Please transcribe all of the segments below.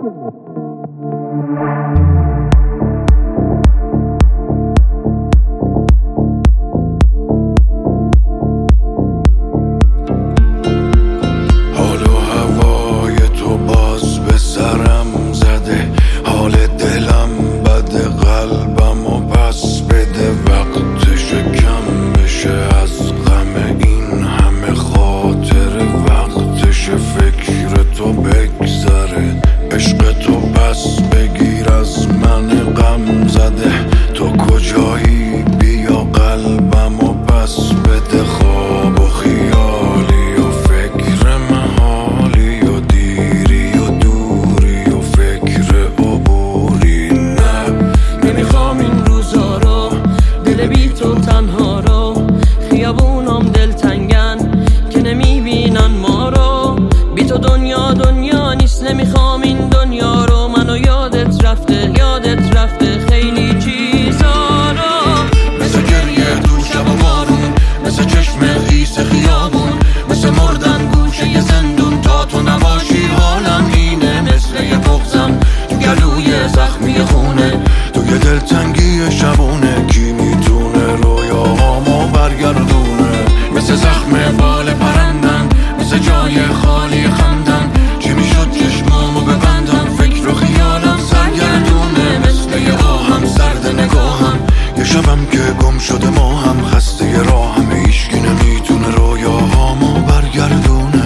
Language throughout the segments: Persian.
حال و هوای تو باز به سرم زده، حال دلم بده، قلبم و پس بده، وقتش کم بشه از غم این همه خاطر، وقتش فکر تو بگذره، عشق تو پس بگیر از من غم زده، تو کجایی بیا قلبم و پس بده، خواب و خیالی و فکر محالی و دیری و دوری و فکر عبوری. نه نمیخوام این روزا رو، دل بی تو تنها رو، خیابونم دلتنگن که نمیبینن ما رو، بی تو دنیا نیست، نمیخوام این دنیا رو، منو یادت رفته خیلی چیزا رو، مثل گریه تو شب و بارون، مثل چشم خیس خیابون، مثل مردن گوشه ی زندون، تا تو نباشی حالم اینه، مثل یه بغضم تو گلوی زخمی خونه، تو یه دلتنگی شبونه، کی میتونه رویاهامو برگردونه، مثل زخم بال پرندن، مثل جای خالی خندن، چی میشد چشمامو ببندم، فکر و خیالم سرگردونه، مثل یه آهم سرد نگاهم، یه شبم که گم شده ما هم، خسته ی راهم، هیچکی نمیتونه رویاهامو برگردونه.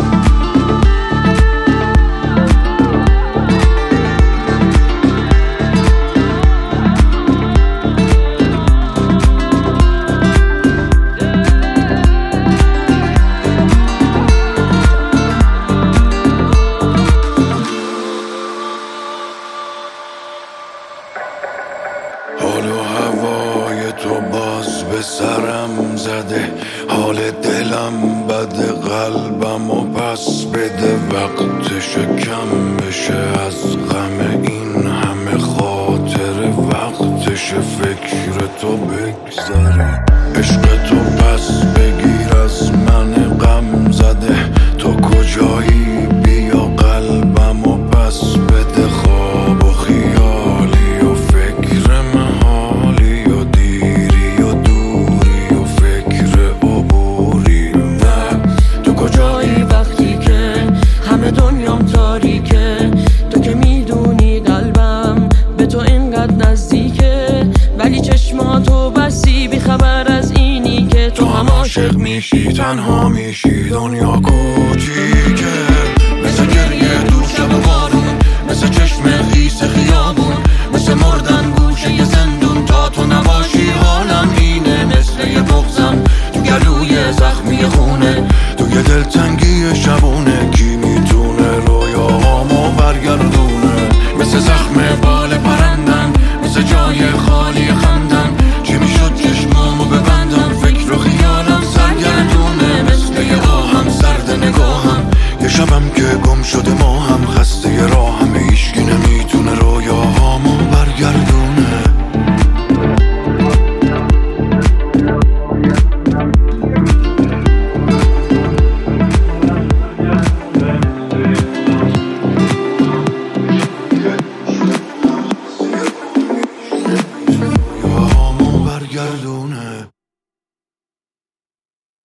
حال و هوای تو باز به سرم زده، حال دلم بده، قلبم و پس بده، وقتش کم بشه از غم این همه خاطر، وقتش فکر تو بگذره، عشق تو پس بگیر از من غم زده، تو کجایی بیا قلبم و پس بده، خواب و خیالی و فکر محالی و دیری و دوری و فکر عبوری. نه تو کجایی وقتی که همه دنیام تاریکه، تو که میدونی قلبم به تو اینقدر نزدیکه، ولی چشماتو بسی بی خبر از اینی که تو هم عاشق میشی، تنها میشی، دنیا کوچیکه، مثل گریه تو شب و بارون، مثل چشم خیس خیابون، مثل مردن گوشه ی زندون، تا تو نباشی حالم اینه، مثل یه بغضم تو گلوی زخمی خونه، تو یه دلتنگی شبونه،